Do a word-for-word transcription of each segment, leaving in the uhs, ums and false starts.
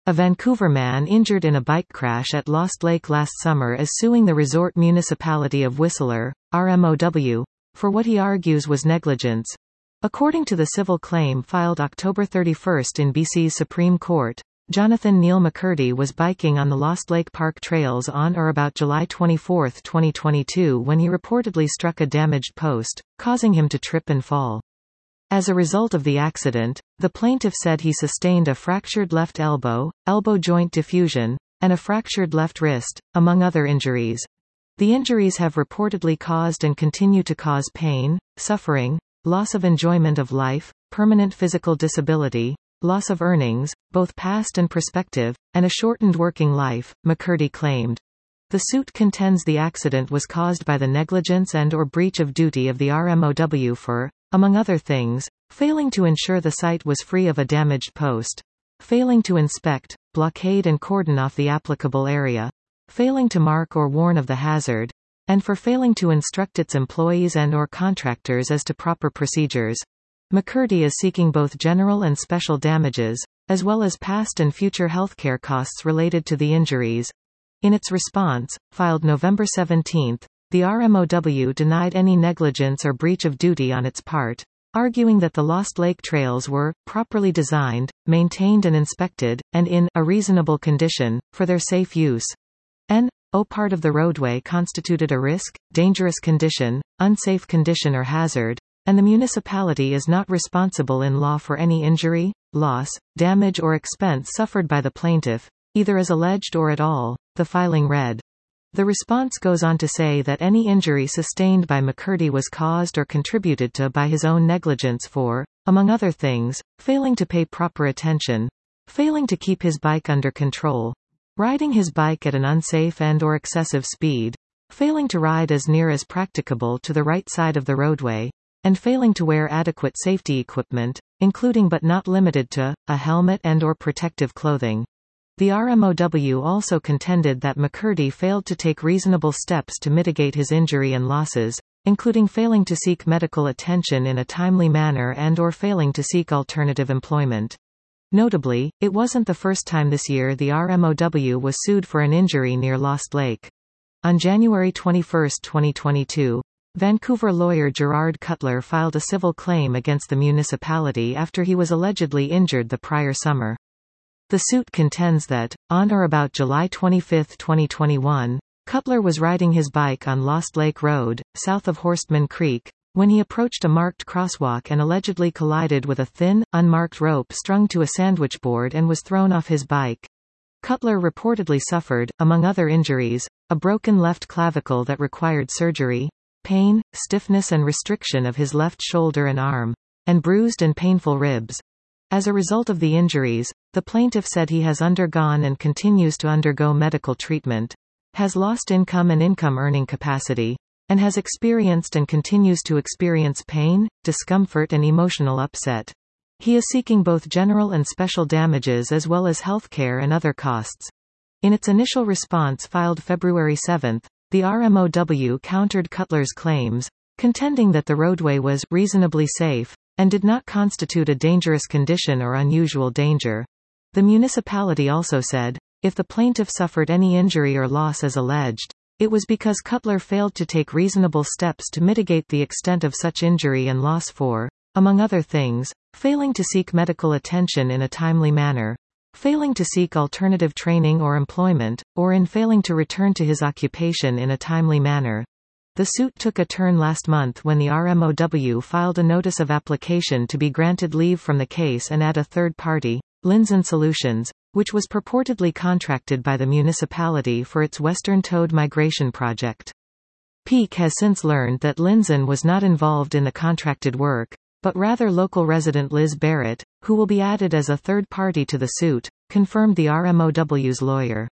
A Vancouver man injured in a bike crash at Lost Lake last summer is suing the resort municipality of Whistler, R M O W, for what he argues was negligence. According to the civil claim filed October thirty-first in B C's Supreme Court, Jonathan Neil McCurdy was biking on the Lost Lake Park trails on or about July twenty-fourth, twenty twenty-two when he reportedly struck a damaged post, causing him to trip and fall. As a result of the accident, the plaintiff said he sustained a fractured left elbow, elbow joint diffusion, and a fractured left wrist, among other injuries. The injuries have reportedly caused and continue to cause pain, suffering, loss of enjoyment of life, permanent physical disability, loss of earnings, both past and prospective, and a shortened working life, McCurdy claimed. The suit contends the accident was caused by the negligence and or breach of duty of the R M O W for, among other things, failing to ensure the site was free of a damaged post, failing to inspect, blockade and cordon off the applicable area, failing to mark or warn of the hazard, and for failing to instruct its employees and or contractors as to proper procedures. McCurdy is seeking both general and special damages, as well as past and future healthcare costs related to the injuries. In its response, filed November seventeenth, the R M O W denied any negligence or breach of duty on its part, arguing that the Lost Lake trails were properly designed, maintained and inspected, and in a reasonable condition, for their safe use. N O part of the roadway constituted a risk, dangerous condition, unsafe condition or hazard, and the municipality is not responsible in law for any injury, loss, damage or expense suffered by the plaintiff, either as alleged or at all, the filing read. The response goes on to say that any injury sustained by McCurdy was caused or contributed to by his own negligence for, among other things, failing to pay proper attention, failing to keep his bike under control, riding his bike at an unsafe and or excessive speed, failing to ride as near as practicable to the right side of the roadway, and failing to wear adequate safety equipment, including but not limited to, a helmet and or protective clothing. The R M O W also contended that McCurdy failed to take reasonable steps to mitigate his injury and losses, including failing to seek medical attention in a timely manner and or failing to seek alternative employment. Notably, it wasn't the first time this year the R M O W was sued for an injury near Lost Lake. On January twenty-first, twenty twenty-two, Vancouver lawyer Gerard Cutler filed a civil claim against the municipality after he was allegedly injured the prior summer. The suit contends that, on or about July twenty-fifth, twenty twenty-one, Cutler was riding his bike on Lost Lake Road, south of Horstman Creek, when he approached a marked crosswalk and allegedly collided with a thin, unmarked rope strung to a sandwich board and was thrown off his bike. Cutler reportedly suffered, among other injuries, a broken left clavicle that required surgery, pain, stiffness and restriction of his left shoulder and arm, and bruised and painful ribs. As a result of the injuries, the plaintiff said he has undergone and continues to undergo medical treatment, has lost income and income earning capacity, and has experienced and continues to experience pain, discomfort and emotional upset. He is seeking both general and special damages as well as health care and other costs. In its initial response filed February seventh, the R M O W countered Cutler's claims, contending that the roadway was reasonably safe, and did not constitute a dangerous condition or unusual danger. The municipality also said, if the plaintiff suffered any injury or loss as alleged, it was because Cutler failed to take reasonable steps to mitigate the extent of such injury and loss for, among other things, failing to seek medical attention in a timely manner, failing to seek alternative training or employment, or in failing to return to his occupation in a timely manner. The suit took a turn last month when the R M O W filed a notice of application to be granted leave from the case and add a third party, Linzon Solutions, which was purportedly contracted by the municipality for its Western Toad Migration project. Peak has since learned that Linzon was not involved in the contracted work, but rather local resident Liz Barrett, who will be added as a third party to the suit, confirmed the R M O W's lawyer.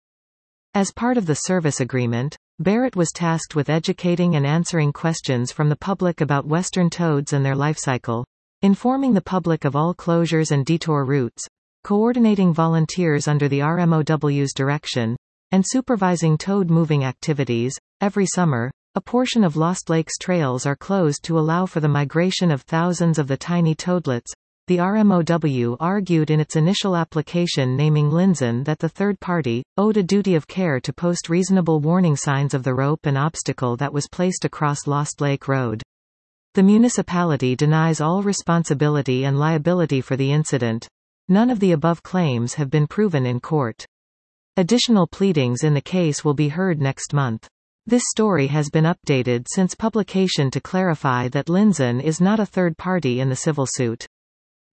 As part of the service agreement, Barrett was tasked with educating and answering questions from the public about western toads and their life cycle, informing the public of all closures and detour routes, coordinating volunteers under the R M O W's direction, and supervising toad moving activities. Every summer, a portion of Lost Lake's trails are closed to allow for the migration of thousands of the tiny toadlets, The R M O W argued in its initial application naming Linzon that the third party owed a duty of care to post reasonable warning signs of the rope and obstacle that was placed across Lost Lake Road. The municipality denies all responsibility and liability for the incident. None of the above claims have been proven in court. Additional pleadings in the case will be heard next month. This story has been updated since publication to clarify that Linzon is not a third party in the civil suit.